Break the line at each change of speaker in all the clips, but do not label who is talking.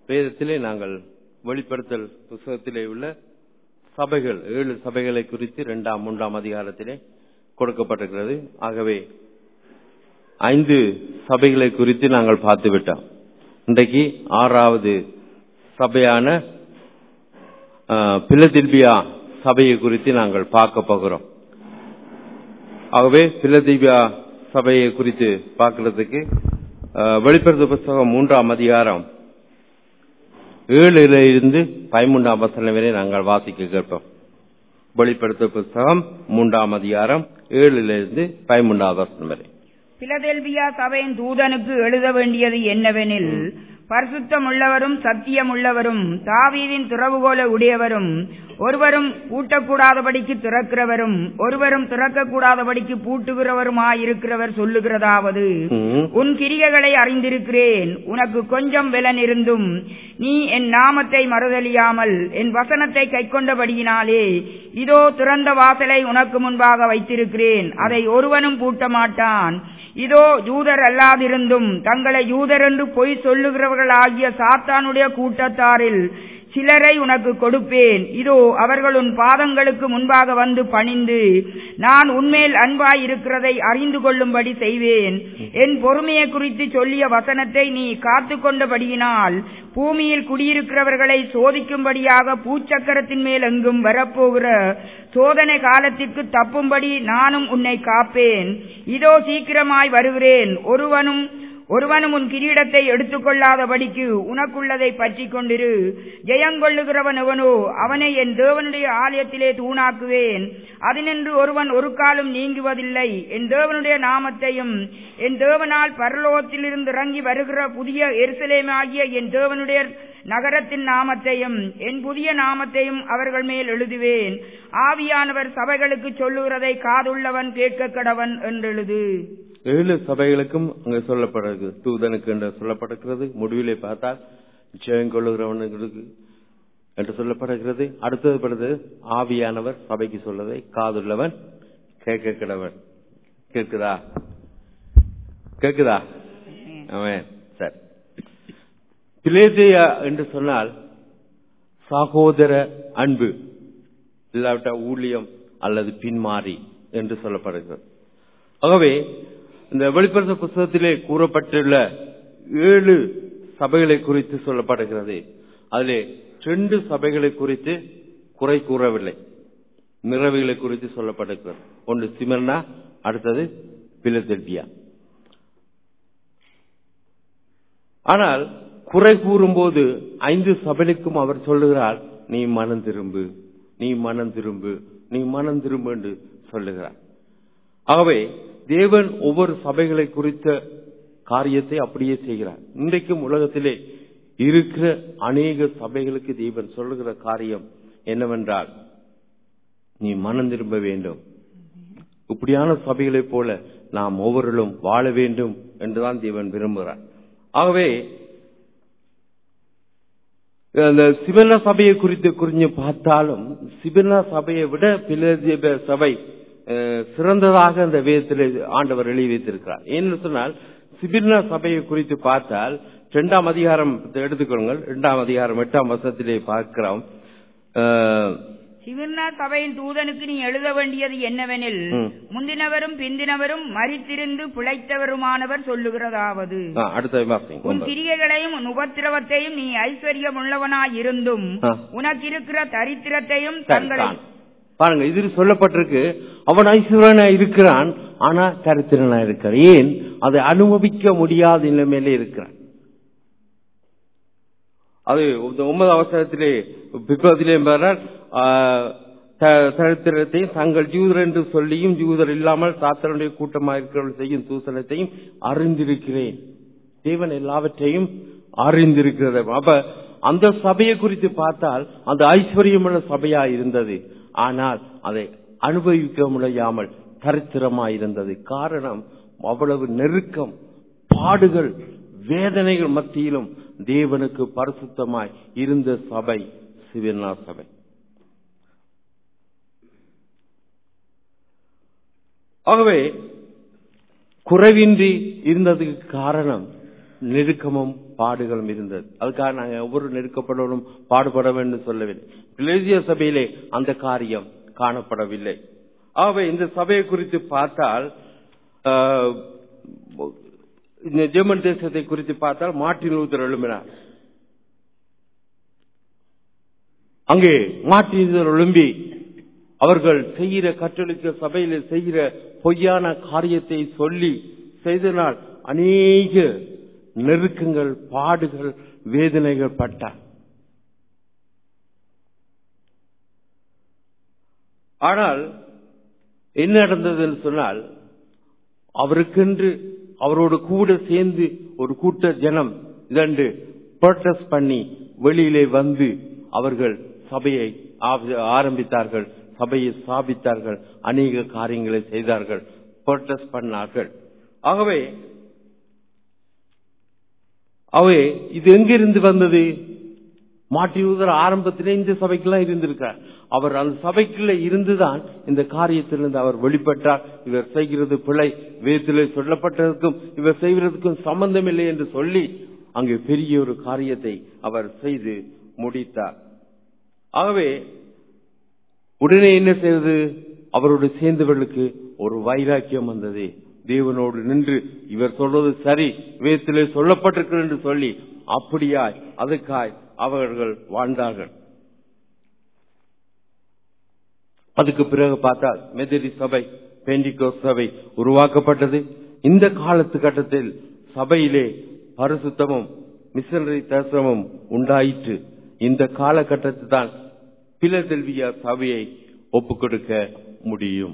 வேதத்திலே நாங்கள் வெளிப்படுத்தல் புத்தகத்திலே உள்ள சபைகள் 7 சபைகளை குறித்து 2ஆம் 3ஆம் அதிகாரத்திலே கொடுக்கப்பட்டிருக்கிறது. ஆகவே 5 சபைகளை குறித்து நாங்கள் பார்த்து விட்டோம். இன்றைக்கு 6வது சபையான பிலதெல்பியா சபையை குறித்து நாங்கள் பார்க்க போகிறோம். ஆகவே பிலதெல்பியா சபையை குறித்து பார்க்கிறதுக்கு வெளிப்படுத்தல் புத்தகம் 3ஆம் அதிகாரம் 7 13ஆம் வசனம் வரை நாங்கள் வாசிக்க கேட்போம். வெளிப்படுத்தல் புத்தகம் 3ஆம் அதிகாரம் 7 13ஆம் வசனம் வரை.
பிலதெல்பியா சபையின் தூதனுக்கு எழுத வேண்டியது என்னவெனில், பரிசுத்தம் உள்ளவரும் சத்தியம் உள்ளவரும் தாவீதின் திறவுகோலை உடையவரும் ஒருவரும் பூட்டக்கூடாதபடிக்கு திறக்கிறவரும் ஒருவரும் திறக்கக்கூடாதபடிக்கு பூட்டுகிறவருமாயிருக்கிறவர் சொல்லுகிறதாவது, உன் கிரியைகளை அறிந்திருக்கிறேன். உனக்கு கொஞ்சம் பலன் இருந்தும் நீ என் நாமத்தை மறுதலியாமல் என் வசனத்தை கைக்கொண்டபடியினாலே இதோ திறந்த வாசலை உனக்கு முன்பாக வைத்திருக்கிறேன், அதை ஒருவனும் பூட்ட மாட்டான். இதோ யூதர் அல்லாதிருந்தும் தங்களை யூதர் என்று பொய் சொல்லுகிறவர்களாகிய சாத்தானுடைய கூட்டத்தாரில் சிலரை உனக்கு கொடுப்பேன். இதோ அவர்கள் உன் பாதங்களுக்கு முன்பாக வந்து பணிந்து நான் உன்மேல் அன்பாய் இருக்கிறதை அறிந்து கொள்ளும்படி செய்வேன். என் பொறுமையை குறித்து சொல்லிய வசனத்தை நீ காத்து கொண்டபடியினால் பூமியில் குடியிருக்கிறவர்களை சோதிக்கும்படியாக பூச்சக்கரத்தின் மேல் எங்கும் வரப்போகிற சோதனை காலத்திற்கு தப்பும்படி நானும் உன்னை காப்பேன். இதோ சீக்கிரமாய் வருகிறேன். ஒருவனும் உன் கிரீடத்தை எடுத்துக்கொள்ளாதபடிக்கு உனக்குள்ளதை பற்றி கொண்டிரு. ஜெயங்கொள்ளுகிறவன் எவனோ அவனை என் தேவனுடைய ஆலயத்திலே தூணாக்குவேன், அதனின்று ஒருவன் ஒரு காலம் நீங்குவதில்லை. என் தேவனுடைய நாமத்தையும் என் தேவனால் பரலோகத்திலிருந்து இறங்கி வருகிற புதிய எருசலேமாகிய என் தேவனுடைய நகரத்தின் நாமத்தையும் என் புதிய நாமத்தையும் அவர்கள் மேல் எழுதுவேன். ஆவியானவர் சபைகளுக்கு சொல்லுகிறதை காதுள்ளவன் கேட்க கடவன் என்றெழுது.
7 சபைகளுக்கும் அங்கே சொல்லப்படுகிறது, தூதனுக்கு என்று சொல்லப்படுகிறது. முடிவிலே பார்த்தால் ஜெயங்கொள்ளுகிறவனுக்கு என்று சொல்லப்படுகிறது. அடுத்தது படுது ஆவியானவர் சபைக்கு சொல்வதை காதுள்ளவன் கேட்க கடவன். கேக்குதா? அவன் சரி. பிலேதியா என்று சொன்னால் சகோதர அன்பு, இல்லாவிட்ட ஊழியம் அல்லது பின்மாறி என்று சொல்லப்படுகிறது. ஆகவே இந்த வெளிப்படுத்தல் புத்தகத்திலே கூறப்பட்டுள்ள 7 சபைகளை குறித்து சொல்லப்படுகிறது. அதிலே 2 சபைகளை குறித்து குறை கூறவில்லை, நிறைவுகளை குறித்து சொல்லப்படுகிறது. ஒன்று சிமர்னா, அடுத்தது பிலதெல்பியா. ஆனால் குறை கூறும்போது 5 சபைக்கும் அவர் சொல்லுகிறார், நீ மனம் திரும்பு, நீ மனம் திரும்பு, நீ மனம் திரும்பு என்று சொல்லுகிறார். ஆகவே தேவன் ஒவ்வொரு சபைகளை குறித்த காரியத்தை அப்படியே செய்கிறார். இன்றைக்கும் உலகத்திலே இருக்கிற அநேக சபைகளுக்கு தேவன் சொல்லுகிற காரியம் என்னவென்றால், நீ மனம் திரும்ப வேண்டும். இப்படியான சபைகளைப் போல நாம் ஒவ்வொருவரும் வாழ வேண்டும் என்றுதான் தேவன் விரும்புகிறார். ஆகவே அந்த சிவனா சபையை குறித்து பார்த்தாலும் சிவனா சபையை விட பிலதெல்பியா சபை சிறந்ததாக அந்த வேதத்தில் ஆண்டவர் எழுதி வைத்திருக்கிறார். ஏன்னு சொன்னால், சிபிர்னா சபையை குறித்து பார்த்தால் 2ஆம் அதிகாரம் எடுத்துக்கொள்ளுங்கள். 2ஆம் அதிகாரம் 8ஆம் வசனத்திலே பார்க்கிறோம்.
சிபிர்னா சபையின் தூதனுக்கு நீ எழுத வேண்டியது என்னவெனில், முந்தினவரும் பிந்தினவரும் மரித்திருந்து பிழைத்தவருமானவர் சொல்லுகிறதாவது, உன் கிரியைகளையும் உன் உபத்திரவத்தையும் நீ ஐஸ்வர்யம் உள்ளவனாய் இருந்தும் உனக்கு இருக்கிற தரித்திரத்தையும் தங்களை
பாருங்க, இது சொல்லப்பட்டிருக்கு. அவன் ஐஸ்வரனா இருக்கிறான், ஆனா தரித்திரனா இருக்கிறான். ஏன்? அதை அனுபவிக்க முடியாத நிலைமையிலே இருக்கிறான். அது 9 அவசரத்திலே பிற்பத்திலே தரித்திரத்தையும் தங்கள் ஜூதர் என்று சொல்லியும் ஜூதர் இல்லாமல் சாத்தானுடைய கூட்டமாக இருக்கிறவர்கள் செய்யும் தூசணத்தையும் அறிந்திருக்கிறேன். தேவன் எல்லாவற்றையும் அறிந்திருக்கிறது. அப்ப அந்த சபையை குறித்து பார்த்தால் அந்த ஐஸ்வர்யமுள்ள சபையா இருந்தது, ஆனால் அதை அனுபவிக்க முடியாமல் தரித்திரமாயிருந்தது. காரணம், அவ்வளவு நெருக்கம், பாடுகள், வேதனைகள் மத்தியிலும் தேவனுக்கு பரிசுத்தமாய் இருந்த சபை சிவனா சபை. ஆகவே குறைவின்றி இருந்ததுக்கு காரணம் நெருக்கமும் பாடுகளும் இருந்தது. அதுக்காக நாங்கள் ஒவ்வொரு நெருக்கப்படவும் பாடுபட வேண்டும் சொல்லவில்லை. பிலேசிய சபையிலே அந்த காரியம் காணப்படவில்லை. ஆகவே இந்த சபையை குறித்து பார்த்தால், இந்த ஜெர்மன் தேசத்தை குறித்து பார்த்தால் மார்ட்டின் லூதர் எழும்பினார். அங்கே மார்ட்டின் லூதர் எழும்பி அவர்கள் செய்கிற கத்தோலிக்க சபையில செய்கிற பொய்யான காரியத்தை சொல்லி செய்தனால் அநேக நெருக்கங்கள், பாடுகள், வேதனைகள் பட்டார். ஆனால் என்ன நடந்தது என்று சொன்னால், அவருக்கென்று அவரோடு கூட சேர்ந்து ஒரு கூட்ட ஜனம் இதன்று ப்ரொட்டஸ்ட் பண்ணி வெளியிலே வந்து அவர்கள் சபையை ஆரம்பித்தார்கள், சபையை ஸ்தாபித்தார்கள், அநேக காரியங்களை செய்தார்கள், ப்ரொட்டஸ்ட் பண்ணார்கள். ஆகவே இது எங்கிருந்து வந்தது? மார்ட்டின் லூதர் ஆரம்பத்திலே இந்த சபைக்கெல்லாம் இருந்திருக்கிறார். அவர் அந்த சபைக்குள்ள இருந்துதான் இந்த காரியத்திலிருந்து அவர் வெளிப்பட்டார். இவர் செய்கிறது பிழை, வேதத்திலே சொல்லப்பட்டதற்கும் இவர் செய்வதற்கும் சம்பந்தம் இல்லை என்று சொல்லி அங்கே பெரிய ஒரு காரியத்தை அவர் செய்து முடித்தார். ஆகவே உடனே என்ன செய்வது? அவரோடு சேர்ந்தவர்களுக்கு ஒரு வைராக்கியம் வந்தது. தேவனோடு நின்று இவர் சொல்வது சரி, வேதத்திலே சொல்லப்பட்டிருக்கிறது என்று சொல்லி அப்படியாய் அதுக்காய் அவர்கள் வாழ்ந்தார்கள். அதுக்கு பிறகு பார்த்தால் மெதடிஸ்ட் சபை, பெண்டிகோஸ்ட் சபை உருவாக்கப்பட்டது. இந்த காலகட்டத்தில் சபையிலே பரிசுத்தமும் மிஷனரி தரிசனமும் உண்டாயிற்று. இந்த காலகட்டத்தில் தான் பிலதெல்பியா சபையை ஒப்புக் கொடுக்க முடியும்.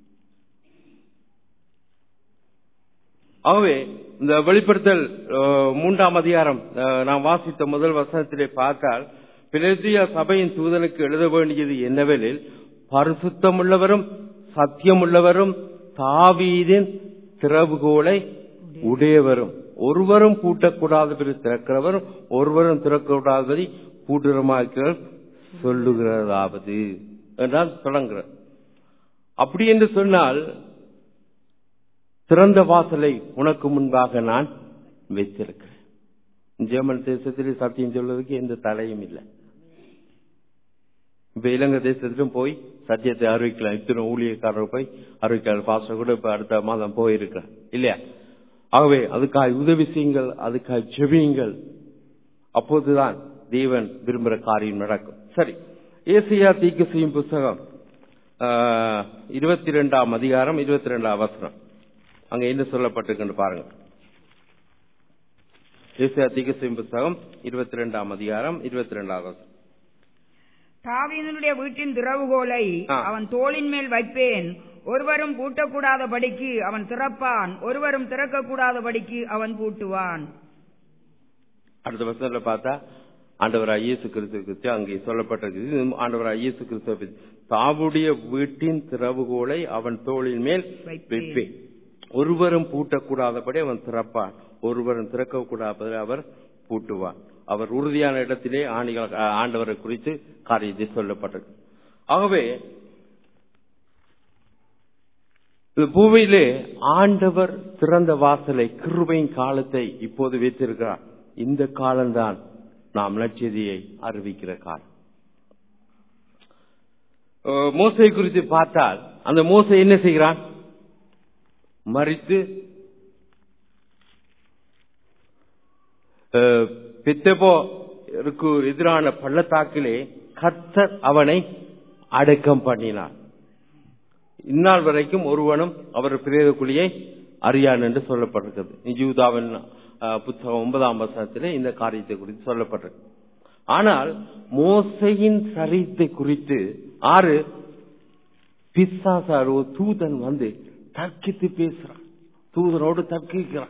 ஆகவே இந்த வெளிப்படுத்தல் 3ஆம் அதிகாரம் நாம் வாசித்த முதல் வசனத்திலே பார்த்தால், பிலதெல்பியா சபையின் தூதனுக்கு எழுத வேண்டியது என்னவெனில், பரிசுத்தமுள்ளவரும் சத்தியமுள்ளவரும் தாவீதின் திறவுகோலை உடையவரும், ஒருவரும் பூட்டக்கூடாதபடி திறக்கிறவரும் ஒருவரும் திறக்கக்கூடாதபடி பூட்டுறமாக்கிறவர் சொல்லுகிறதாவது என்றால் தொடங்குகிறார். அப்படி என்று சொன்னால், திறந்த வாசலை உனக்கு முன்பாக நான் வைத்திருக்கிறேன். ஜெர்மன் தேசத்திலே சத்தியம் சொல்வதற்கு எந்த தலையும் இல்லை. இப்ப இலங்கை தேசத்திலும் போய் சத்தியத்தை அறிவிக்கலாம். இத்தனை ஊழியக்காரர் போய் அறிவிக்கலாம். பாஸ்டர் கூட இப்ப அடுத்த மாதம் போயிருக்கிறார் இல்லையா? ஆகவே அதுக்காக உதவி செய்யுங்கள், அதுக்காக ஜெபியுங்கள். அப்போதுதான் தேவன் விரும்புகிற காரியம் நடக்கும். சரி, ஏசாயா தீர்க்கதரிசியின் புத்தகம் 22ஆம் அதிகாரம் 22ஆம் வசனம். அங்க என்ன சொல்லப்பட்டிருக்கு பாருங்க. ஏசாயா தீர்க்கதரிசியின் புத்தகம் 22ஆம் அதிகாரம் 22ஆம் வசனம்.
தாவீதுடைய வீட்டின் திறவுகோலை அவன் தோளின் மேல் வைப்பேன், ஒருவரும் பூட்டக்கூடாதபடிக்கு அவன் திறப்பான், ஒருவரும் திறக்கக்கூடாதபடிக்கு அவன் பூட்டுவான்.
அடுத்த வசனத்துல பார்த்தா ஆண்டவராய் இயேசு கிறிஸ்து குறித்து அங்கே சொல்லப்பட்டிருக்கு. ஆண்டவராய் இயேசு கிறிஸ்து தாவுடைய வீட்டின் திறவுகோலை அவன் தோளின் மேல் வைப்பேன், ஒருவரும் பூட்டக்கூடாதபடி அவன் திறப்பான், ஒருவரும் திறக்கக்கூடாதபடி அவர் பூட்டுவான். அவர் உறுதியான இடத்திலே ஆண்டவரை குறித்து காரியத்தை சொல்லப்பட்டது. ஆகவே பூமியிலே ஆண்டவர் திறந்த வாசலை, கிருபையின் காலத்தை இப்போது வைத்திருக்கிறார். இந்த காலம்தான் நாம் நற்செய்தியை அறிவிக்கிற காலம். மோசை குறித்து பார்த்தால், அந்த மோசை என்ன செய்கிறான்? மரித்து பித்தேபோருக்கு எதிரான பள்ளத்தாக்கிலே கர்த்தர் அவனை அடக்கம் பண்ணினார். இந்நாள் வரைக்கும் ஒருவனும் அவர் பிரேத குழியை அறியான் என்று சொல்லப்பட்டிருக்கிறது. யூதாவின் புத்தகம் 9ஆம் வசனத்திலே இந்த காரியத்தை குறித்து சொல்லப்பட்டிருக்கு. ஆனால் மோசையின் சரித்தை குறித்து பிசாசார் ஒரு தூதன் வந்து தர்க்கித்து பேசுறான், தூதனோடு தர்க்கிக்கிறான்.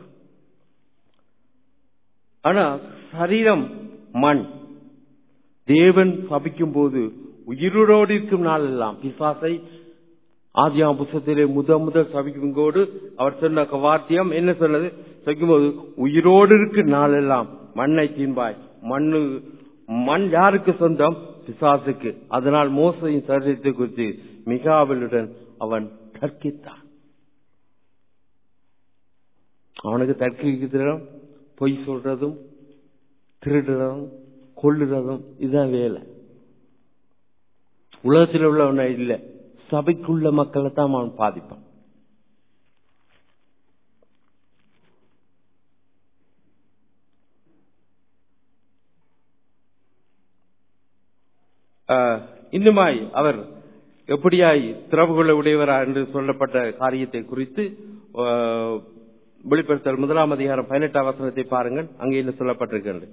ஆனா சரீரம் மண். தேவன் சபிக்கும் போது உயிரோடு இருக்கும் நாள் எல்லாம் பிசாசை ஆதியாகம புத்தகத்திலே முதல் சபிக்கும் போது அவர் சொன்ன வார்த்தையம் என்ன சொன்னது? சபிக்கும்போது உயிரோடு இருக்கும் நாள் எல்லாம் மண்ணை தின்பாய். மண் யாருக்கு சொந்தம்? பிசாசுக்கு. அதனால் மோசையின் சரீரத்தை குறித்து மிகாவிலுடன் அவன் தர்க்கித்தான். அவனுக்கு தர்க்கிக்கிறதும் பொய் சொல்றதும் திருடுறதும் கொள்ளுறதும் இதான் வேலை. உலகத்தில் உள்ளவன இல்ல, சபைக்குள்ள மக்களை தான் அவன் பாதிப்பான். இன்னுமாய் அவர் எப்படியாய் திறவுகொள்ள உடையவரா என்று சொல்லப்பட்ட காரியத்தை குறித்து வெளிப்படுத்தல் 1 அதிகாரம் 18 வசனத்தை பாருங்கள். அங்கே என்ன சொல்லப்பட்டிருக்கிறது?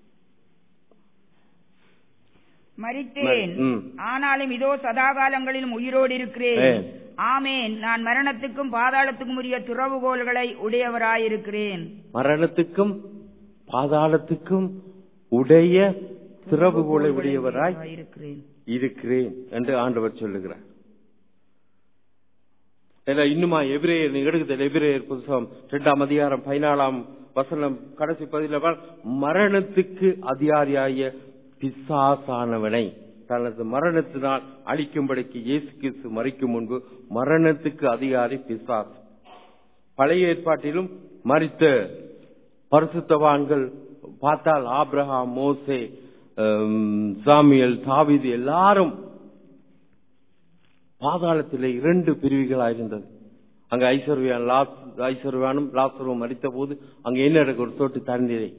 மரித்தேன், ஆனாலும் இதோ சதாகாலங்களிலும் உயிரோடு இருக்கிறேன். ஆமேன். நான் மரணத்துக்கும் பாதாளத்துக்கும் உரிய திறவுகோல்களை உடையவராயிருக்கிறேன்.
மரணத்துக்கும் பாதாளத்துக்கும் உடைய திறவுகோலை உடையவராய் இருக்கிறேன் என்று ஆண்டவர் சொல்லுகிறார். இன்னுமா எபிரேயர் எடுக்குதல், எபிரேயர் புத்தகம் 2 அதிகாரம் 14 வசனம் கடைசி பதில மரணத்துக்கு அதிகாரியாய பிசாசானவனை தனது மரணத்தினால் அழிக்கும்படிக்கு இயேசு கிறிஸ்து மரிக்கும் முன்பு மரணத்துக்கு அதிகாரி பிசாசு. பழைய ஏற்பாட்டிலும் மரித்த பரிசுத்தவான்கள் பார்த்தால் ஆபிரகாம், மோசே, சாமுவேல், தாவீது எல்லாரும் பாதாளத்திலே 2 பிரிவுகளாயிருந்தது. அங்க ஐஸ்வர்யானும் லாசரும் மரித்த போது அங்க என்ன நடக்கும்? ஒரு சொட்டு தண்ணீரை.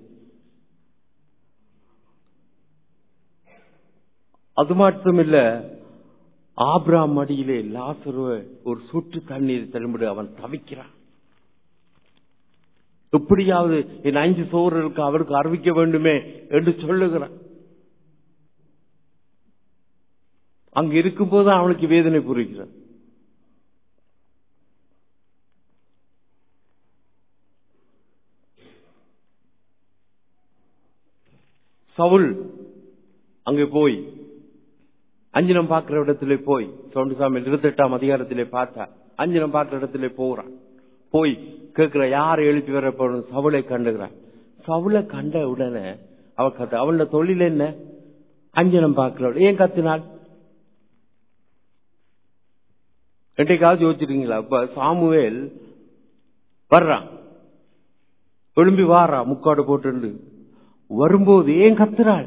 அது மட்டுமில்ல, ஆபிரகாம் மடியிலே லாசருவை ஒரு சொட்டு தண்ணீர் தரும்படி அவன் தவிக்கிறான். எப்படியாவது என் 5 சோழர்களுக்கு அவருக்கு அறிவிக்க வேண்டுமே என்று சொல்லுகிறான். அங்க இருக்கும்போது அவனுக்கு வேதனை புரிகிறான். சவுல் அங்கே போய் அஞ்சனம் பார்க்கிற இடத்திலே போய் சாமுவேல் 28 அதிகாரத்திலே பார்த்தா அஞ்சனம் பார்க்கிற இடத்திலே போகிறான். போய் கேட்கிற யாரை எழுப்பி வர போறோம்? சவுளை கண்டுகிறான். சவுளை கண்ட உடனே அவளோட தொழில் என்ன? அஞ்சனம் பார்க்கிறவள். ஏன் கத்தினாள்? ரெண்டைக்காவது யோசிச்சிருக்கீங்களா? இப்ப சாமுவேல் வர்றான், எழும்பி வாரா முக்காடு போட்டு வரும்போது ஏன் கத்துறாள்?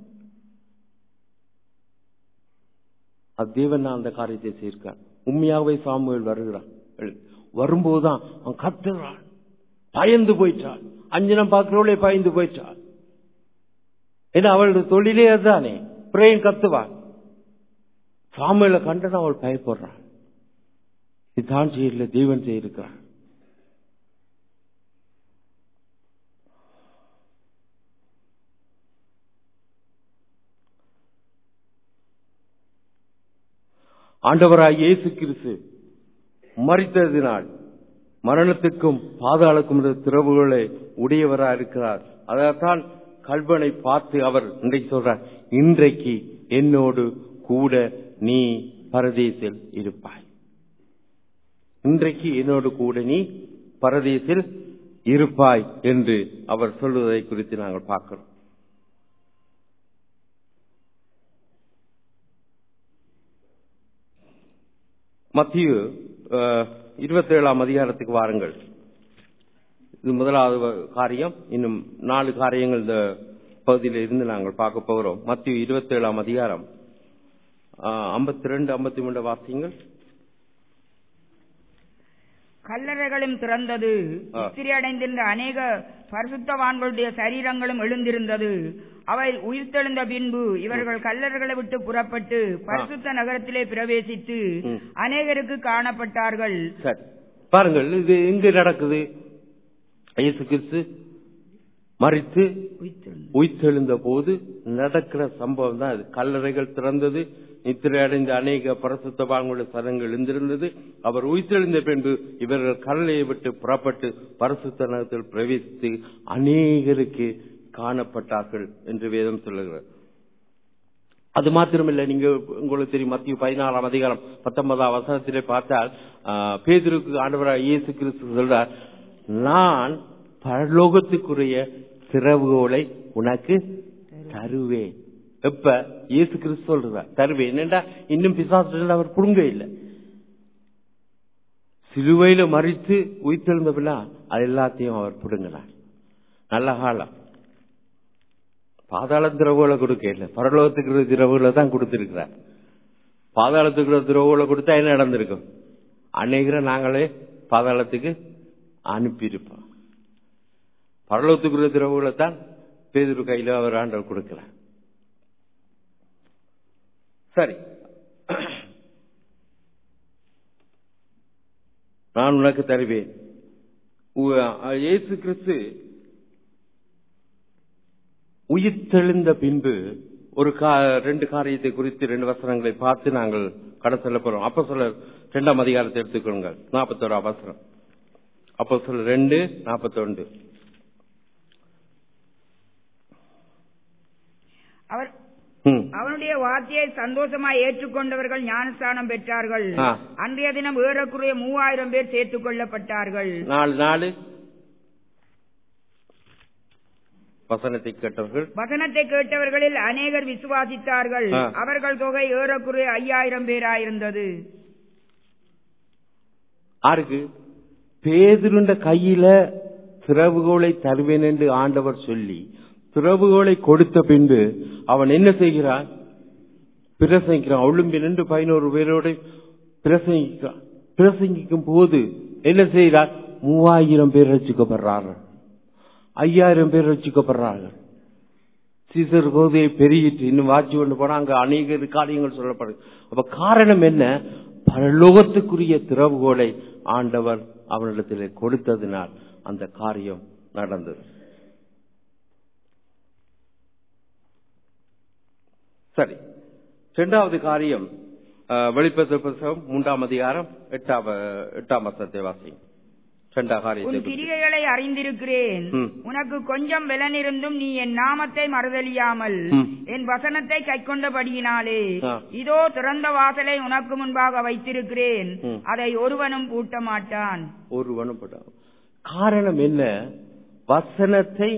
அது தேவன் அந்த காரியத்தை செய்கிறான். உண்மையாகவே சாமுவேல் வருகிறான். வரும்போதுதான் அவன் கத்துறான். பயந்து போயிட்டாள். அஞ்சனம் பார்க்கிறவளே பயந்து போயிட்டாள். ஏன்னா அவளுடைய தொழிலே அதுதானே. பிரேம் கத்துவான். சாமுவேலை கண்டன அவள் பயப்படுறாள். இதுதான் செய்யல, தேவன் செய்திருக்கிறார். ஆண்டவராய் இயேசு கிறிஸ்து மரித்ததினால் மரணத்துக்கும் பாதாளக்கும் திறவுகளை உடையவராய் இருக்கிறார். அதைத்தான் கல்வனை பார்த்து அவர் இன்றைக்கு சொல்றார், இன்றைக்கு என்னோடு கூட நீ பரதேசில் இருப்பாய். இன்றைக்கு என்னோடு கூட நீ பரதேசில் இருப்பாய் என்று அவர் சொல்வதை குறித்து நாங்கள் பார்க்கிறோம். மத்தேயு 27 அதிகாரத்துக்கு வாருங்கள். இது முதலாவது காரியம். இன்னும் 4 காரியங்கள் இந்த பகுதியில் இருந்து நாங்கள் பார்க்க போகிறோம். மத்தேயு 27 அதிகாரம் 52, 53 வாசியங்கள்.
கல்லறைகளும் திறந்தது, இஸ்திரி அடைந்திருந்த அநேக பரிசுத்தவான்களுடைய சரீரங்களும் எழுந்திருந்தது. அவை உயிர்த்தெழுந்த பின்பு இவர்கள் கல்லறைகளை விட்டு புறப்பட்டு பரிசுத்த நகரத்திலே பிரவேசித்து அநேகருக்கு காணப்பட்டார்கள்.
பாருங்கள், இது எங்க நடக்குது? இயேசு கிறிஸ்து மரித்து உயிர்த்தெழுந்த போது நடக்கிற சம்பவம் தான் இது. கல்லறைகள் திறந்தது, நித்திரை அடைந்த அநேக பரிசுத்தவான்களுடைய சரங்கள் எழுந்திருந்தது. அவர் உயிர்த்தெழுந்த பின்பு இவர்கள் கல்லறையை விட்டு புறப்பட்டு பரிசுத்த நகரத்தில் பிரவேசித்து அநேகருக்கு காணப்பட்டார்கள் என்று வேதம் சொல்லுகிறார். அது மாத்திரமில்லை, நீங்க உங்களுக்கு தெரியும், மத்தேயு 14 அதிகாரம் 19 வசனத்திலே பார்த்தால் பேதுருக்கு ஆண்டவராய் இயேசு கிறிஸ்து சொல்றார், நான் பரலோகத்துக்குரிய திறவுகோலை உனக்கு தருவேன். எப்ப? இயேசு கிறிஸ்து சொல்றார் தருவேன். என்னண்டா இன்னும் பிசாசு அவர் புடுங்க இல்லை. சிலுவையில மரித்து உயிர்த்தெழுந்த பிள்ளை அது எல்லாத்தையும் அவர் புடுங்கினார். நல்ல காலம். பாதாள திரவுகளை கொடுக்கல, பரலோகத்துக்கு திரவுகளை தான் கொடுத்திருக்கிறார். பாதாளத்துக்கு திரவுகளை கொடுத்தா என்ன நடந்திருக்கும்? அநேகரை நாங்களே பாதாளத்துக்கு அனுப்பியிருப்போம். பரலோகத்துக்குரிய திரவுகளை தான் பேதுரு கையில அவர் ஆண்டவர் கொடுக்கிறார். சரி, நான் உனக்கு தருவேன். இயேசு கிறிஸ்து உயிர் தெளிந்த பின்பு ஒரு 2 காரியத்தை குறித்து 2 வசனங்களை பார்த்து நாங்கள் கடந்து செல்ல போறோம். அப்போஸ்தலர் 2ஆம் அதிகாரத்தை எடுத்துக்கொள்ளுங்கள். 41ஆம் வசனம். அப்போஸ்தலர் 2:41.
அவனுடைய வார்த்தையை சந்தோஷமாய் ஏற்றுக்கொண்டவர்கள் ஞானஸ்நானம் பெற்றார்கள். அன்றைய தினம் ஏறக்குறைய 3000 பேர் சேர்த்துக் கொள்ளப்பட்டார்கள்.
4 வசனத்தை
கேட்டவர்களில் அநேகர் விசுவாசித்தார்கள். அவர்கள் தொகை ஏறக்குறைய 5000 பேராயிருந்தது.
ஆருக்கு? பேதுருண்ட கையில திறவுகோலை தருவேன் என்று ஆண்டவர் சொல்லி திறவுகோலை கொடுத்த பின்பு அவன் என்ன செய்கிறான்? பிரசங்கிக்கிறான். ஒழும்பி நின்று 11 பேரோட பிரசங்கிக்கும் போது என்ன செய்கிறார்? 3000 பேர் ரட்சிக்கப்படுறார்கள், 5000 பேர் ரட்சிக்கப்படுறார்கள். சீசர் கோதையை பெருகிட்டு இன்னும் வாட்சி கொண்டு போனா அங்க அநேக காரியங்கள் சொல்லப்படுது. அப்ப காரணம் என்ன? பரலோகத்துக்குரிய திறவுகோலை ஆண்டவர் அவனிடத்தில் கொடுத்ததினால் அந்த காரியம் நடந்தது. சரி, 2வது காரியம் வெளிப்படுத்தல் புத்தகம் 3ஆம் அதிகாரம் 8ஆம் வசனத்தை வாசிங்க. 2ஆம் காரியத்தை,
உன் கிரியைகளை அறிந்திருக்கிறேன். உனக்கு கொஞ்சம் பலனிருந்தும் நீ என் நாமத்தை மறுதலியாமல் என் வசனத்தை கைக்கொண்டபடியினாலே இதோ திறந்த வாசலை உனக்கு முன்பாக வைத்திருக்கிறேன், அதை ஒருவனும் பூட்ட மாட்டான்.
ஒருவனும் பூட்ட. காரணம் என்ன? வசனத்தை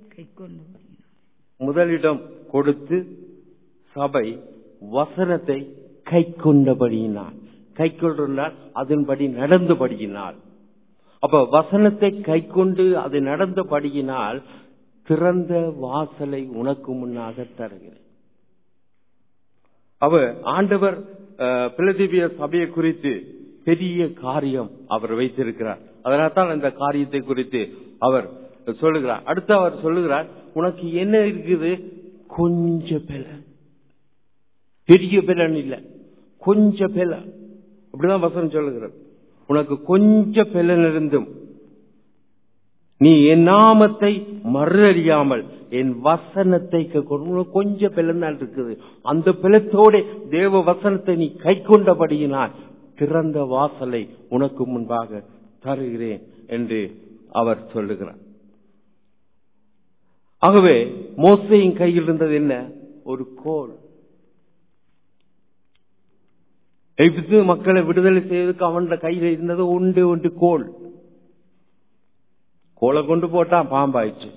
முதலிடம் கொடுத்து சபை வசனத்தை கை கொண்டபடியினால், கை கொண்டால் அதன்படி நடந்தபடியினால், அப்ப வசனத்தை கை கொண்டு அது நடந்தபடியினால் திறந்த வாசலை உனக்கு முன்னாக தருகிறேன். அவ ஆண்டவர் பிலதெல்பியா சபையை குறித்து பெரிய காரியம் அவர் வைத்திருக்கிறார். அதனால்தான் இந்த காரியத்தை குறித்து அவர் சொல்லுகிறார். அடுத்து அவர் சொல்லுகிறார், உனக்கு என்ன இருக்குது? கொஞ்ச பலன், பெரிய பலன் இல்ல, கொஞ்ச பலன். அப்படிதான் வசனம் சொல்லுகிறது. உனக்கு கொஞ்ச பலன் இருந்தும் நீ என் நாமத்தை மறுதலியாமல் என் வசனத்தை கொஞ்ச பலன் தான் இருக்குது. அந்த பலத்தோட தேவ வசனத்தை நீ கை கொண்டபடியினால் திறந்த வாசலை உனக்கு முன்பாக தருகிறேன் என்று அவர் சொல்லுகிறார். ஆகவே மோசேயின் கையில் இருந்தது என்ன? ஒரு கோல். எகிப்து மக்களை விடுதலை செய்வதற்கு அவன் கையில இருந்தது ஒன்று கோல். கோலை கொண்டு போட்டான், பாம்பாயிடுச்சு.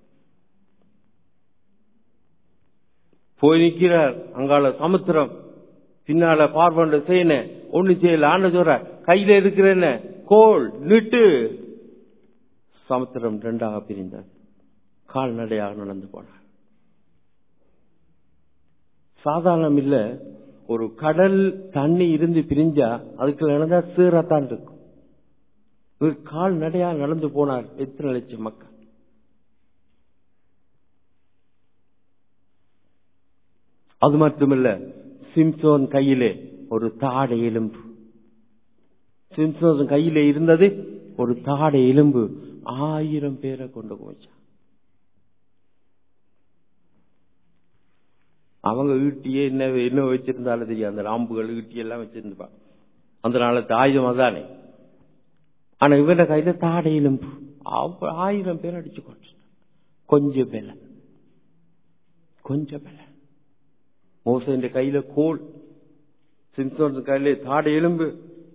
போய் நிற்கிறார் அங்கால சமுத்திரம், பின்னால பார்வண்ட செய்யன ஒண்ணு செய்யல. ஆண்ட சொல்ற கையில இருக்கிற கோல் நிட்டு சமுத்திரம் 2ஆக பிரிந்தார். கால்நடையாக நடந்து போனார். சாதாரணம் இல்ல, ஒரு கடல் தண்ணி இருந்து பிரிஞ்சா அதுக்கு நடந்தா சீராத்தான் இருக்கும். கால்நடையா நடந்து போனார். எத்தனை லட்சம் மக்கள். அது மட்டுமல்ல, சிம்சோன் கையிலே ஒரு தாடை எலும்பு. சிம்சோன் கையிலே இருந்தது ஒரு தாடை எலும்பு. 1000 பேரை கொண்டு போச்சான். அவங்க ஈட்டியே என்ன வச்சிருந்தாலும் தெரியும், அந்த ராம்புகள் ஈட்டி எல்லாம் வச்சிருந்துப்பா. அந்த நாளத்து ஆயுதம் அதானே. ஆனா இவன கையில தாடை எலும்பு. 1000 பேர் அடிச்சு கொண்டு. கொஞ்சம் பேல, கொஞ்சம் பேல. மோசேயின் கையில கோல், சிம்சோன் கையில தாடை எலும்பு.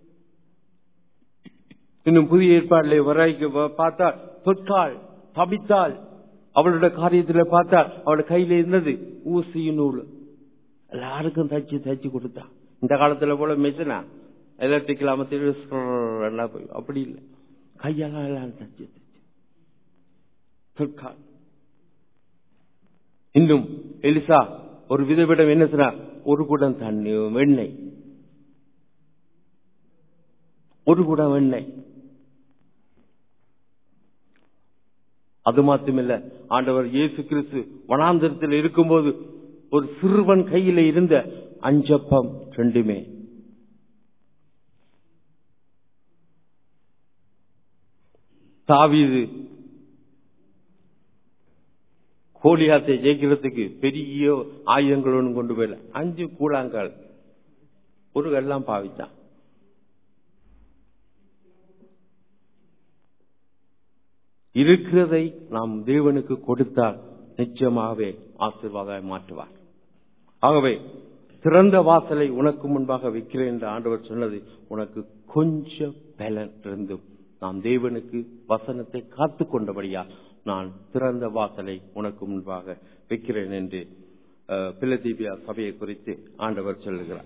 இன்னும் புதிய ஏற்பாடுல வரைக்கு பார்த்தா தொற்கால், தபித்தாள், அவளுடைய காரியத்துல பார்த்தா அவளோட கையில இருந்தது ஊசியின் நூல். எல்லாருக்கும் தச்சு கொடுத்தா. இந்த காலத்துல போல மிஷினா எலக்ட்ரிக்கல் அமைச்சு அப்படி இல்லை, கையெல்லாம் எல்லாம் தச்சு. தொற்கால் இன்னும் எலிசா ஒரு விதவிடம் என்ன சொன்னார்? ஒரு குடம் தண்ணி வெண்ணெய், ஒரு குடம் வெண்ணெய். அது மாத்திரமில்ல, ஆண்டவர் இயேசு கிறிஸ்து வனாந்தரத்தில் இருக்கும்போது ஒரு சிறுவன் கையில இருந்த 5 அப்பம் 2 மீன். தாவீது கோலியாத்தை ஜெயிக்கிறதுக்கு பெரிய ஆயுதங்கள் ஒன்று கொண்டு போயில 5 கூழாங்கால் ஒரு எல்லாம் பாவித்தான். இருக்கிறதை நாம் தேவனுக்கு கொடுத்தால் நிச்சயமாகவே ஆசீர்வாதம் மாற்றுவார். ஆகவே திறந்த வாசலை உனக்கு முன்பாக வைக்கிறேன் என்று ஆண்டவர் சொன்னது உனக்கு கொஞ்சம் பலன் இருந்தும் நாம் தேவனுக்கு வசனத்தை காத்து கொண்டபடியா நான் திறந்த வாசலை உனக்கு முன்பாக வைக்கிறேன் என்று பிலதெல்பியா சபையை குறித்து ஆண்டவர் சொல்லுகிறார்.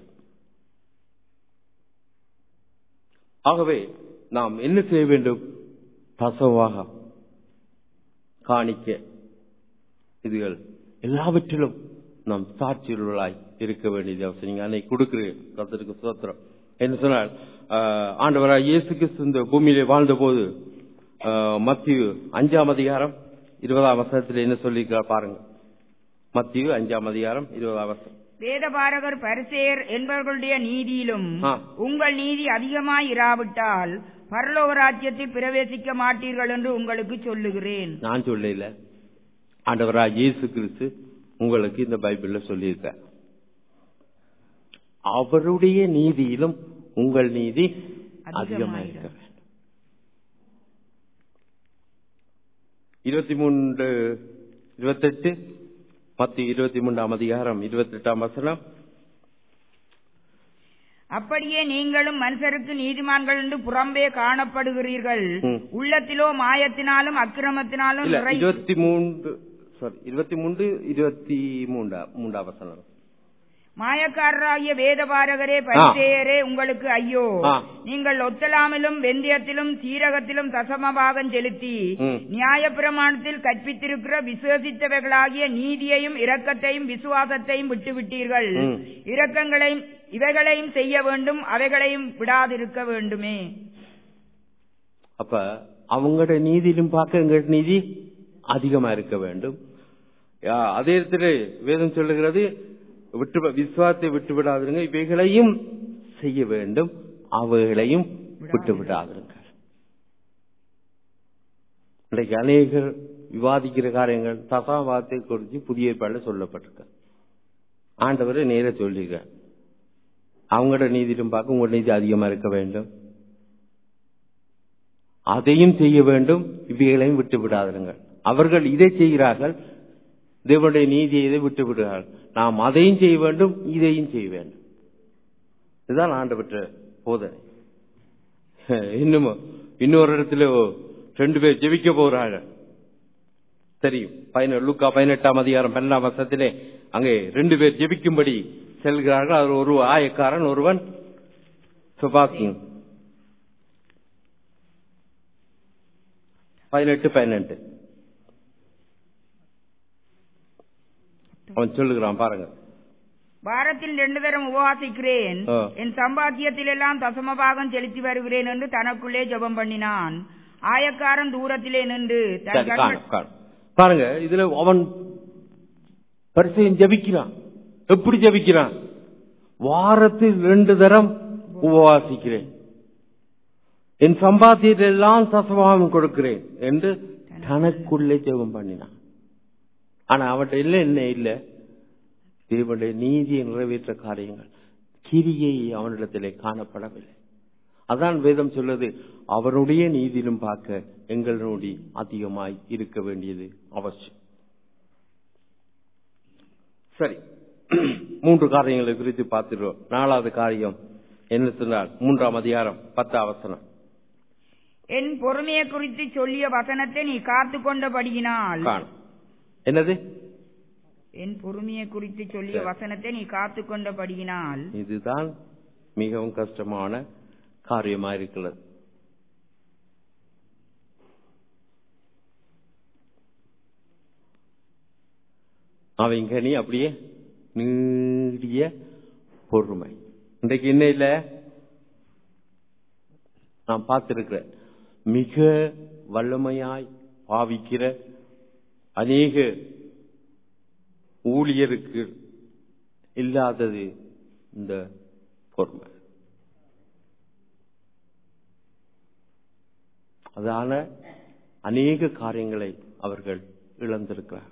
ஆகவே நாம் என்ன செய்ய வேண்டும்? தசவாக காணிக்க இதுகள் எல்லாவற்றிலும் நாம் சாட்சியுள்ளாய் இருக்க வேண்டியது அவசியம். நீங்க அன்னைக்கு கொடுக்கிறேன் கர்த்தருக்கு ஸ்தோத்திரம். என்ன சொன்னால் ஆண்டவராய் இயேசு கிறிஸ்து இந்த பூமியிலே வாழ்ந்த போது மத்தேயு 5ஆம் அதிகாரம் 20ஆம் வசனத்தில் என்ன சொல்லியிருக்கிறார் பாருங்க. மத்தேயு 5ஆம் அதிகாரம் 20ஆம் வசனம்.
வேதபாரகர் பரிசேயர் என்பவர்களுடைய நீதியிலும் உங்கள் நீதி அதிகமாய் இராவிட்டால் பரலோக ராஜ்யத்தில் பிரவேசிக்க மாட்டீர்கள் என்று உங்களுக்கு சொல்லுகிறேன்.
நான் சொல்லல, ஆண்டவராய் இயேசு கிறிஸ்து உங்களுக்கு இந்த பைபிள்ல சொல்லியிருக்க. அவருடைய நீதியிலும் உங்கள் நீதி அதிகமாயிருக்க வேண்டும். 23:28 மத்தேயு 23ஆம் அதிகாரம் 28ஆம் வசனம்.
அப்படியே நீங்களும் மனுஷருக்கு நீதிமான்கள் என்று புறம்பே காணப்படுகிறீர்கள், உள்ளத்திலோ மாயத்தினாலும் அக்கிரமத்தினாலும் 23 வசனம். மாயக்காரராகிய வேதபாரகரே பரிசேயரே உங்களுக்கு ஐயோ, நீங்கள் ஒத்தலாமிலும் வெந்தயத்திலும் சீரகத்திலும் தசமபாகம் செலுத்தி நியாயப்பிரமாணத்தில் கற்பித்திருக்கிற விசுவசித்தவைகளாகிய நீதியையும் இரக்கத்தையும் விசுவாசத்தையும் விட்டுவிட்டீர்கள். இரக்கங்களையும் இவைகளையும் செய்ய வேண்டும், அவைகளையும் விடாதிருக்க வேண்டுமே.
அப்ப அவங்களோட நீதியிலும் பார்க்க எங்களோட நீதி அதிகமா இருக்க வேண்டும். அதே இடத்துல வேதம் சொல்லுகிறது விசுவாசத்தை விட்டு விடாதிருங்க, இவைகளையும் செய்ய வேண்டும், அவைகளையும் விட்டு விடாதிருங்கள். இன்றைக்கு அநேகர் விவாதிக்கிற காரியங்கள் தசாவாதத்தை குறித்து புதிய ஏற்பாடுல சொல்லப்பட்டிருக்க. ஆண்டவரை நேர சொல்லிருக்க, அவங்களோட நீதியிலும் பார்க்க உங்களோட நீதி அதிகமா இருக்க வேண்டும், அதையும் செய்ய வேண்டும், இவைகளையும் விட்டு விடாதிருங்கள். அவர்கள் இதை செய்கிறார்கள், தேவனுடைய நீதியை இதை விட்டு விடுகிறார்கள். நாம் அதையும் செய்ய வேண்டும், இதையும் செய்ய வேண்டும். இதுதான் ஆண்டவற்ற போதனை. இன்னொரு இடத்துல 2 பேர் ஜெபிக்க போகிறார்கள் தெரியும். லூக்கா 18ஆம் அதிகாரம் 12ஆம் வசனத்திலே அங்கே 2 பேர் ஜெபிக்கும்படி செல்கிறார்கள். அவர் ஒரு ஆயக்காரன், ஒருவன் சுபாக்கி. 18 அவன் சொல்லுகிறான் பாருங்க.
வாரத்தில் 2 தரம் உபவாசிக்கிறேன், என் சம்பாத்தியத்தில் எல்லாம் தசமபாகம் செலுத்தி வருகிறேன் என்று தனக்குள்ளே ஜெபம் பண்ணினான். ஆயக்காரன் தூரத்திலே நின்று
பாருங்க. இதுல அவன் பரிசேயன் ஜெபிக்கிறான். எப்படி ஜெபிக்கிறான்? வாரத்தில் 2 தரம் உபவாசிக்கிறேன், என் சம்பாத்தியத்தில் எல்லாம் தசமபாகம் கொடுக்கிறேன் என்று தனக்குள்ளே ஜெபம் பண்ணினான். ஆனா அவன்கிட்ட இல்ல என்ன இல்ல, தேவனுடைய நீதியை நிறைவேற்ற காரியங்கள் கிரியை அவனிடத்திலே காணப்படவில்லை. அதான் வேதம் சொல்லுது, அவருடைய நீதியிலும் பார்க்க எங்களுடைய அதிகமாய் இருக்க வேண்டியது அவசியம். சரி, 3 காரியங்களை குறித்து பார்த்துடுவோம். 4வது காரியம் என்ன சொன்னால் 3ஆம் அதிகாரம் 10ஆம் வசனம்.
என் பொறுமையை குறித்து சொல்லிய வசனத்தை நீ காத்து கொண்டபடியினால்.
என்னது?
என் பொறுமையை குறித்து சொல்லிய வசனத்தை நீ காத்து கொண்டபடியினால்.
இதுதான் மிகவும் கஷ்டமான காரியமா இருக்கிறது. அவங்க நீ அப்படியே நீடிய பொறுமை. இன்றைக்கு என்ன இல்ல, நான் பார்த்திருக்கிறேன், மிக வல்லமையாய் பாவிக்கிற அநேக ஊழியருக்கு இல்லாதது இந்த பொறுமை. அதான அநேக காரியங்களை அவர்கள் இழந்திருக்கிறார்.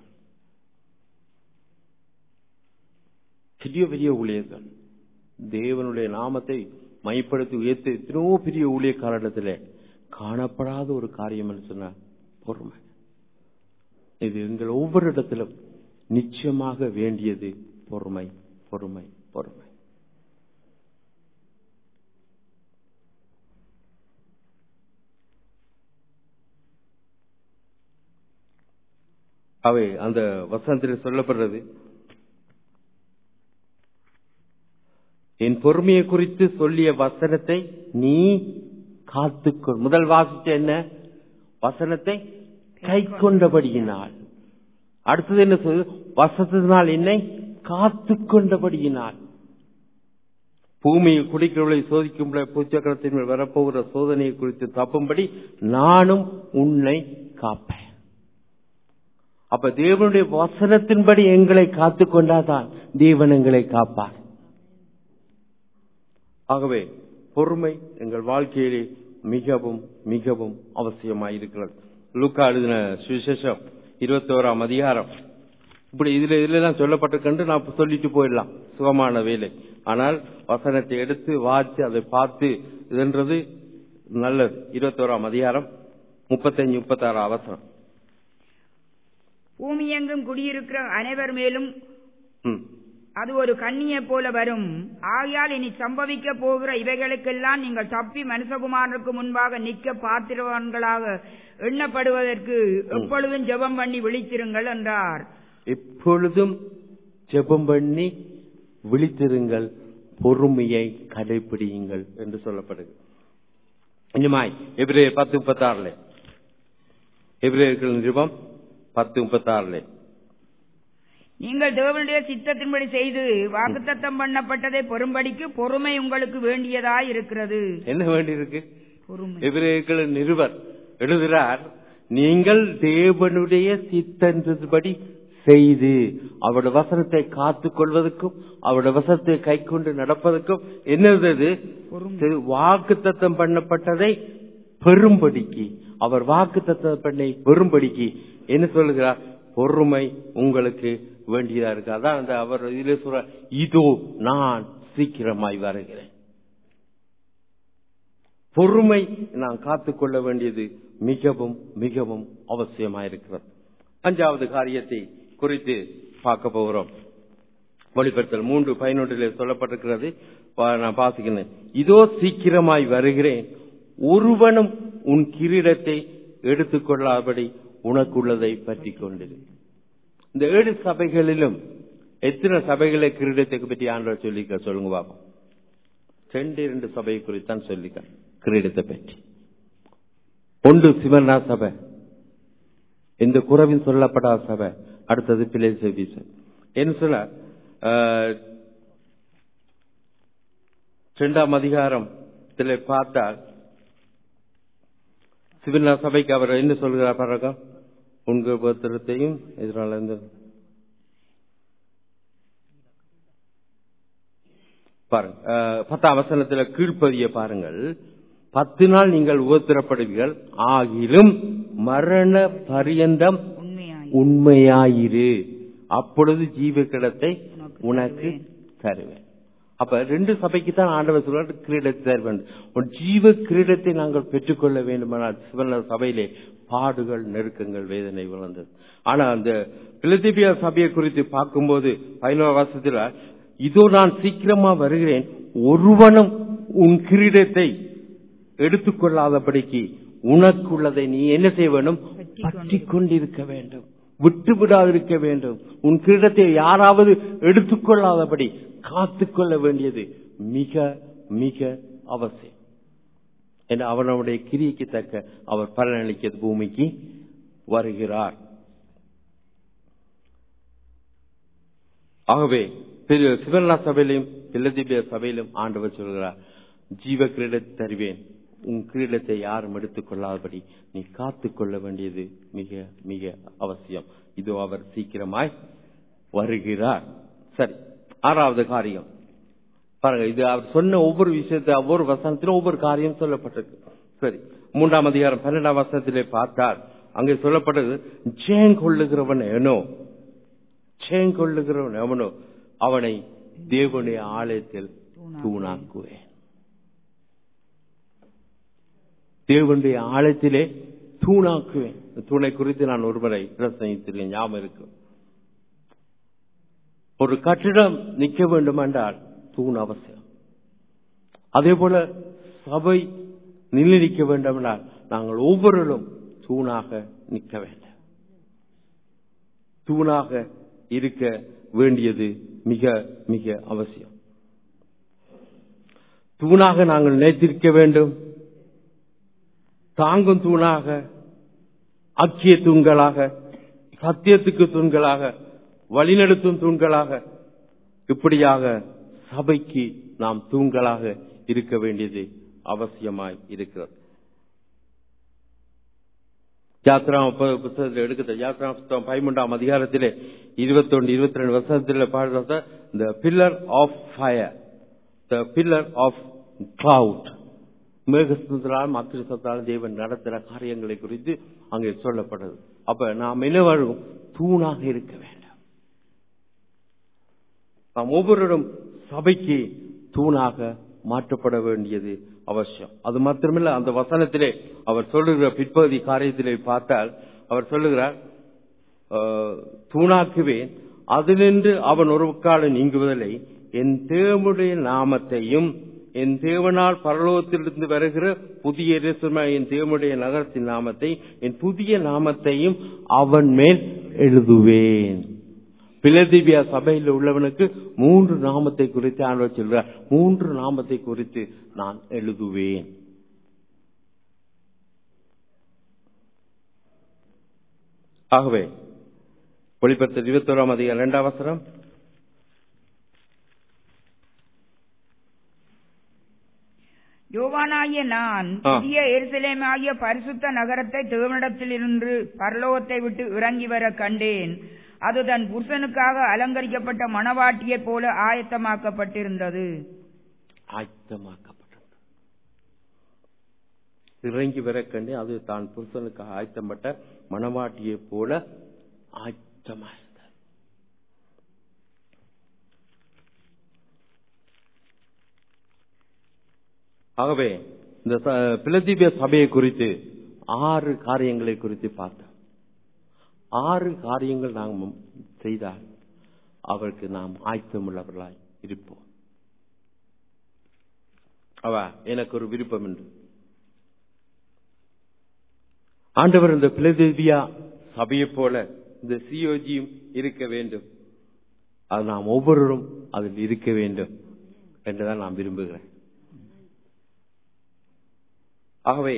பெரிய பெரிய ஊழியர்கள் தேவனுடைய நாமத்தை மையப்படுத்தி உயர்த்த எத்தனோ பெரிய ஊழியக்காரத்தில் காணப்படாத ஒரு காரியம் என்று சொன்ன பொறுமை. இது எங்கள் ஒவ்வொரு இடத்திலும் நிச்சயமாக வேண்டியது பொறுமை, பொறுமை, பொறுமை. அவை அந்த வசனத்தில் சொல்லப்படுறது, என் பொறுமையை குறித்து சொல்லிய வசனத்தை நீ காத்துக்கொள். முதல் வாசித்த என்ன வசனத்தை கை கொண்டபடியினால். அடுத்தது என்ன சொல்றது, வசனத்தினால் என்னை காத்து கொண்டபடியினால். பூமியை குடிக்கிறவர்களை சோதிக்கும் பூச்சக்கரத்தின் மேல் வரப்போகிற சோதனையை குறித்து தப்பும்படி நானும் உன்னை காப்பேன். அப்ப தேவனுடைய வசனத்தின்படி எங்களை காத்து கொண்டாதான் தேவன் எங்களை காப்பார். ஆகவே பொறுமை எங்கள் வாழ்க்கையிலே மிகவும் மிகவும் அவசியமாயிருக்கிறது. லூக்கா எழுதின சுவிசேஷம் 21ஆம் அதிகாரம். இப்படி இதுல சொல்லப்பட்டிருக்கின்ற நான் சொல்லிட்டு போயிடலாம், சுகமான வேலை. ஆனால் வசனத்தை எடுத்து வாசி அதை பார்த்து இதுன்றது நல்லது. 21ஆம் அதிகாரம் 35-36 வசனம்.
பூமியெங்கும் குடியிருக்கிற அனைவர் மேலும் அது ஒரு கண்ணியை போல வரும். ஆகையால் இனி சம்பவிக்க போகிற இவைகளுக்கெல்லாம் நீங்கள் தப்பி மனுஷகுமாரனுக்கு முன்பாக நிற்க பாத்திரவான்களாக எண்ணப்படுவதற்கு எப்பொழுதும் ஜெபம் பண்ணி விழித்திருங்கள் என்றார். எப்பொழுதும் ஜெபம் பண்ணி விழித்திருங்கள், பொறுமையை கடைபிடியுங்கள் என்று சொல்லப்படுது. இனிமாய் எபிரேயர் 10:36 எபிரேயர்கள் நிருபம் 10:36 நீங்கள் தேவனுடைய சித்தத்தின்படி செய்து வாக்குத்தத்தம் பண்ணப்பட்டதை பெறும்படிக்கு பொறுமை உங்களுக்கு வேண்டியதாய் இருக்கிறது. என்ன வேண்டியிருக்கு? எபிரேயர்கள் நிருபர் எழுதுகிறார், நீங்கள் தேவனுடைய சித்தத்தின்படி செய்து அவருடைய வசனத்தை காத்துக் கொள்வதற்கும் அவருடைய வசனத்தை கை கொண்டு நடப்பதற்கும் என்னது, வாக்குத்தத்தம் பண்ணப்பட்டதை பெறும்படிக்கு, அவர் வாக்குத்தத்தம் பண்ணை பெறும்படிக்கு என்ன சொல்லுகிறார், பொறுமை உங்களுக்கு வேண்டியதா இருக்கு. அதான் அந்த அவர் இதிலே சொல்ற, இதோ நான் சீக்கிரமாய் வருகிறேன். பொறுமை நான் காத்துக்கொள்ள வேண்டியது மிகவும் மிகவும் அவசியமாயிருக்கிறது. 5வது காரியத்தை குறித்து பார்க்க போகிறோம். வெளிப்படுத்தல் 3:11 சொல்லப்பட்டிருக்கிறது, நான் பாசிக்கிறேன். இதோ சீக்கிரமாய் வருகிறேன், ஒருவனும் உன் கிரீடத்தை எடுத்துக்கொள்ளாதபடி உனக்குள்ளதை பற்றி கொண்டிரு. இந்த 7 சபைகளிலும் எத்தனை சபைகளை கிரீடத்தை பற்றி ஆண்டவர் சொல்லிக்க சொல்லுங்க பாப்போம். 2 சபையை குறித்தான் சொல்லிக்க கிரீடத்தை பற்றி. ஒன்று சிவனா சபை, இந்த குறைவின் சொல்லப்படாத சபை. அடுத்தது பிலேசபி சபை. என்ன சொல்ல 2ஆம் அதிகாரத்தில் பார்த்தால் சிவனா சபைக்கு அவர் என்ன சொல்கிறார் பாருங்க, உங்கள் பத்திரத்தையும் இதனால பாருங்க 10ஆம் வசனத்தில் கீழ்ப்பதிய பாருங்கள். 10 நாள் நீங்கள் உபத்திரப்படுவீர்கள், ஆகிலும் மரண பரியந்தம் உண்மையாயிரு, அப்பொழுது ஜீவ கிரீடத்தை உனக்கு தருவேன். அப்ப 2 சபைக்கு தான் ஆண்டவர் சொல்றாரு கிரீடத்தை தருவேன். ஜீவ கிரீடத்தை நாங்கள் பெற்றுக்கொள்ள வேண்டுமானால் சிவன சபையிலே பாடுகள், நெருக்கங்கள், வேதனை வளர்ந்தது. ஆனா அந்த பிலதெல்பியா சபையை குறித்து பார்க்கும்போது 11ஆம் வசனத்தில், இதோ நான் சீக்கிரமா வருகிறேன், ஒருவனும் உன் கிரீடத்தை எடுத்துக்கொள்ளாதபடிக்கு உனக்குள்ளதை நீ என்ன செய்ய வேண்டும், பற்றி கொண்டிருக்க வேண்டும், விட்டு விடாதிருக்க வேண்டும். உன் கிரீடத்தை யாராவது எடுத்துக்கொள்ளாதபடி காத்துக்கொள்ள வேண்டியது மிக மிக அவசியம். என அவனுடைய கிரியைக்கு தக்க அவர் பலனளிக்க பூமிக்கு வருகிறார்.
ஆகவே சிவல்லா சபையிலும் பிலதெல்பியா சபையிலும் ஆண்டவர் சொல்கிறார், ஜீவ கிரீடத்தை தருவேன், உன் கிரீடத்தை யாரும் எடுத்துக் கொள்ளாதபடி நீ காத்துக் கொள்ள வேண்டியது மிக மிக அவசியம். இதோ அவர் சீக்கிரமாய் வருகிறார். சரி, 6வது காரியம் பாருங்க. இது அவர் சொன்ன ஒவ்வொரு விஷயத்தை ஒவ்வொரு வசனத்திலும் ஒவ்வொரு காரியம் சொல்லப்பட்டிருக்கு. சரி, 3ஆம் அதிகாரம் 12ஆம் வசனத்திலே பார்த்தால் அங்கே சொல்லப்பட்டது, ஜெயங்கொள்ளுகிறவன் எவனோ அவனை தேவனுடைய ஆலயத்தில் தூணாக்குவேன். தேவனுடைய ஆலயத்திலே தூணாக்குவேன். தூணை குறித்து நான் ஒருமுறை பிரசங்கித்திருக்கேன், ஞாபகம் இருக்கு. ஒரு கட்டிடம் நிற்க வேண்டும் என்றால் தூண் அவசியம். அதே போல சபை நிலைநிற்க வேண்டும் என்றால் நாங்கள் ஒவ்வொருவரும் தூணாக நிற்க வேண்டும். தூணாக இருக்க வேண்டியது மிக மிக அவசியம். தூணாக நாங்கள் நிலைத்திருக்க வேண்டும். தாங்கும் தூணாக, அக்கிய தூண்களாக, சத்தியத்துக்கு தூண்களாக, வழிநடத்தும் தூண்களாக, இப்படியாக சபைக்கு நாம் தூண்களாக இருக்க வேண்டியது அவசியமாய் இருக்கிறது. யாத்ராம புத்தகத்தில் எடுக்கிற யாத்ராம புத்தகம் 13ஆம் அதிகாரத்திலே 21-22 வசனத்தில் பாடுற the pillar of fire, the pillar of cloud, மேகஸ்தத்தாலும் அக்கிரசத்தாலும் தேவன் நடத்துகிற காரியங்களை குறித்து அங்கே சொல்லப்படுது. அப்ப நாம் என்னவரும் தூணாக இருக்க வேண்டும். நாம் ஒவ்வொருவரும் சபைக்கு தூணாக மாற்றப்பட வேண்டியது அவசியம். அது மாத்திரமல்ல, அந்த வசனத்திலே அவர் சொல்லுகிற பிற்பகுதி காரியத்திலே பார்த்தால் அவர் சொல்லுகிறார், தூணாக்குவேன், அதினின்று அவன் ஒரு காலம் நீங்குவதில்லை, என் தேவனுடைய நாமத்தையும் என் தேவனால் பரலோகத்திலிருந்து வருகிற புதிய எருசலேம் என் தேவனுடைய நகரத்தின் நாமத்தை என் புதிய நாமத்தையும் அவன் மேல் எழுதுவேன். பிலதெல்பியா சபையில் உள்ளவனுக்கு 3 நாமத்தை குறித்து ஆண்டவர் சொல்றார். 3 நாமத்தை குறித்து நான் எழுதுவேன். ஆகவே வெளிப்படுத்தல் 21ஆம் அதிகாரம் 2ஆம் வசனம்,
யோவானாகிய நான் புதிய எருசலேமாகிய பரிசுத்த நகரத்தை தேவனிடத்திலிருந்து பரலோகத்தை விட்டு இறங்கி வர கண்டேன். அது தன் புருஷனுக்காக அலங்கரிக்கப்பட்ட மணவாட்டியைப் போல ஆயத்தமாக்கப்பட்டிருந்தது.
இறங்கி வர கண்டேன், அது தான் புருஷனுக்காக ஆயத்தப்பட்ட மணவாட்டியைப் போல ஆயத்தமாயிருந்தது. ஆகவே இந்த பிலதெல்பியா சபையை குறித்து 6 காரியங்களை குறித்து பார்த்தோம். 6 காரியங்கள் நாம் செய்தால் அவருக்கு நாம் ஆயத்தமுள்ளவர்களாய் இருப்போம். எனக்கு ஒரு விருப்பம் உண்டு. ஆண்டவர் இந்த பிலதெல்பியா சபையை போல இந்த சியோஜியும் இருக்க வேண்டும். அது நாம் ஒவ்வொருவரும் அதில் இருக்க வேண்டும் என்றுதான் நான் விரும்புகிறேன். ஆகவே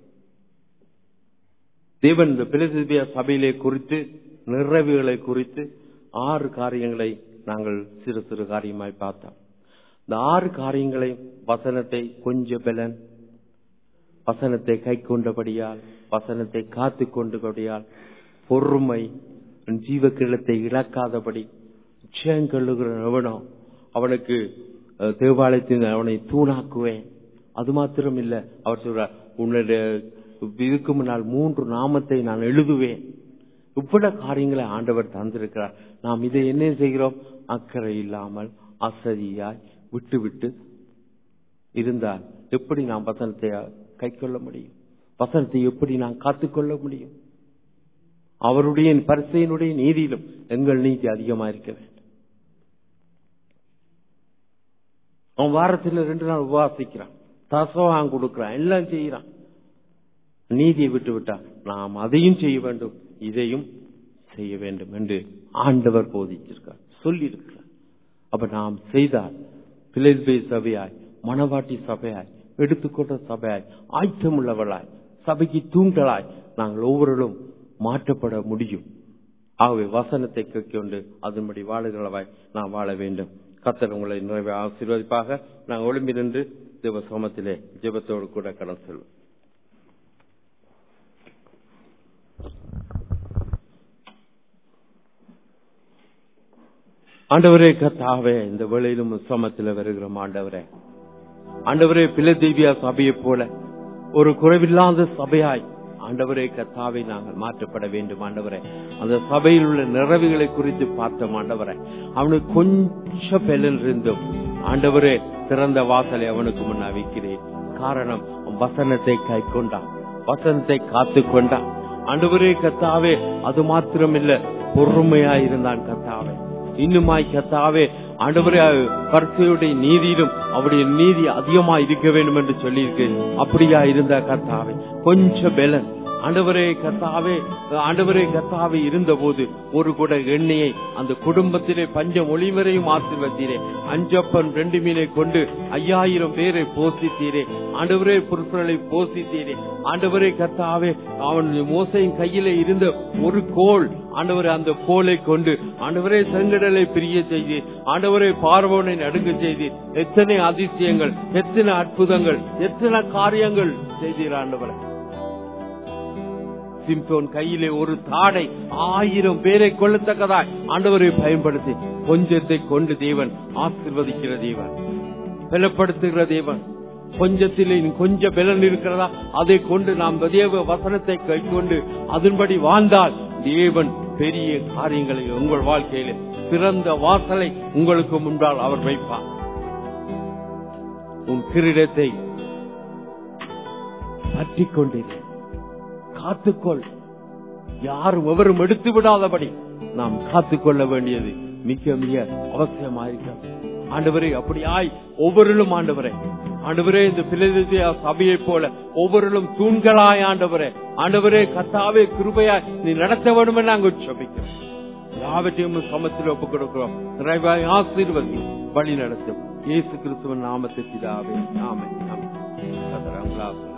தேவன் இந்த பிலதெல்பியா சபையிலே குறித்து நிறைவுகளை குறித்து 6 காரியங்களை நாங்கள் சிறு சிறு காரியமாய் பார்த்தோம். இந்த 6 காரியங்களை வசனத்தை கொஞ்ச பலன், வசனத்தை கை கொண்டபடியால், வசனத்தை காத்து கொண்டபடியால், பொறுமை, ஜீவ கிரீடத்தை இழக்காதபடி, ஜெயங்கொள்ளுகிற எவனோ அவனுக்கு தேவாலயத்தின் அவனை தூணாக்குவேன். அது மாத்திரம் இல்ல, அவர் சொல்றார், உன்னுடைய இதுக்கு முன்னால் 3 நாமத்தை நான் எழுதுவேன். இவ்வளவு காரியங்களை ஆண்டவர் தந்திருக்கிறார். நாம் இதை என்ன செய்கிறோம்? அக்கறை இல்லாமல் அசதியாய் விட்டு விட்டு இருந்தால் எப்படி நாம் வசனத்தை கை கொள்ள முடியும்? வசனத்தை எப்படி நாம் காத்துக்கொள்ள முடியும்? அவருடைய பரிசையினுடைய நீதியிலும் எங்கள் நீதி அதிகமா இருக்க வேண்டும். அவன் வாரத்தில் 2 நாள் உபவாசிக்கிறான், தசவாங்க கொடுக்கிறான், எல்லாம் செய்யறான். நீதியை விட்டு விட்டால் நாம் அதையும் செய்ய வேண்டும், இதையும் செய்ய வேண்டும் என்று ஆண்டவர் போதிச்சிருக்கார், சொல்லியிருக்கிறார். அப்ப நாம் செய்தால் பிலதெல்பியா சபையாய், மணவாட்டி சபையாய், எடுத்துக்கொண்ட சபையாய், ஆயத்தமுள்ளவர்களாய், சபைக்கு தூண்களாய் நாங்கள் ஒவ்வொருவரும் மாற்றப்பட முடியும். ஆகவே வசனத்தை கேட்கொண்டு அதன்படி வாழுகிறவாய் நாம் வாழ வேண்டும். கர்த்தர் உங்களை நிறைவே ஆசீர்வதிப்பாக. நாங்கள் ஒளிம்பி நின்று தேவ சமத்திலே ஜெபத்தோடு கூட கடந்து செல்வோம். ஆண்டவரே கர்த்தாவே, இந்த வேளையிலும் சமத்தில் வருகிறோம். ஆண்டவரே பிலதெல்பியா சபையை போல ஒரு குறைவில்லாத சபையாய் ஆண்டவரே கர்த்தாவை நாங்கள் மாற்றப்பட வேண்டும். ஆண்டவரே, அந்த சபையில் உள்ள நிறைவுகளை குறித்து பார்த்தோம். ஆண்டவரே, அவனுக்கு கொஞ்சம் பெலன் இருந்தும் ஆண்டவரே திறந்த வாசலை அவனுக்கு முன்னா வைக்கிறேன். காரணம், வசனத்தை கை கொண்டான், வசனத்தை காத்து கொண்டான். ஆண்டவரே கர்த்தாவே, அது மாத்திரமில்ல, பொறுமையாயிருந்தான். கர்த்தாவே, இன்னுமாய் கர்த்தாவே ஆண்டவரே பரிசுடைய நீதியிலும் அவருடைய நீதி அதிகமா இருக்க வேண்டும் என்று சொல்லியிருக்கேன். அப்படியா இருந்த கர்த்தாவே கொஞ்சம் பெலன் ஆண்டவரே கர்த்தாவே இருந்த போது ஒரு கூட எண்ணெயை அந்த குடும்பத்திலே பஞ்சம் ஒளிவரையும் ஆசீர்வதித்தீரே. 5 அப்பம் 2 மீனை கொண்டு 5000 பேரை போஷித்தீரே. ஆண்டவரே புருஷர்களை போஷித்தீரே. ஆண்டவரே கர்த்தாவே, அவன் மோசையின் கையிலே இருந்த ஒரு கோல் ஆண்டவரே, அந்த கோலை கொண்டு ஆண்டவரே செங்கடலை பிரிய செய்து ஆண்டவரே பார்வோனை நடுங்க செய்து எத்தனை அதிசயங்கள், எத்தனை அற்புதங்கள், எத்தனை காரியங்கள் செய்தீர். ஆண்டவரே, சிம்சோன் கையிலே ஒரு தாடை 1000 பேரை கொள்ளத்தக்கதாய் ஆண்டவரை பயன்படுத்தி கொஞ்சத்தை கொண்டு தேவன் ஆசீர்வதிக்கிற தேவன், பலப்படுத்துகிற தேவன். கொஞ்சத்திலே கொஞ்சம் பலன் இருக்கிறதா, அதை கொண்டு நாம் தேவ வசனத்தை கைக்கொண்டு அதன்படி வாழ்ந்தால் தேவன் பெரிய காரியங்களை உங்கள் வாழ்க்கையிலே சிறந்த வாசலை உங்களுக்கு முன்பால் அவர் வைப்பார். உன் கிரீடத்தை பற்றிக் கொண்டீர்கள், காத்துக்கொள். யாரும் எவரும் எடுத்து விடாதபடி நாம் காத்துக்கொள்ள வேண்டியது மிக மிக அவசியமாயிருக்கிறது. ஆண்டவரே, அப்படியாய் ஒவ்வொருளும் ஆண்டவரே இந்த பிலதெல்பியா சபையை போல ஒவ்வொருளும் தூண்களாய் ஆண்டவரே கர்த்தாவே கிருபையாய் நீ நடத்த வேண்டும் என நாங்கள் ஜெபிக்கிறோம். யாவற்றையும் சமத்தில் ஒப்புக் கொடுக்கிறோம். நிறைவாய் ஆசீர்வதி வழி நடத்தும். இயேசு கிறிஸ்துவின் நாமத்தில் பிதாவே, ஆமென்.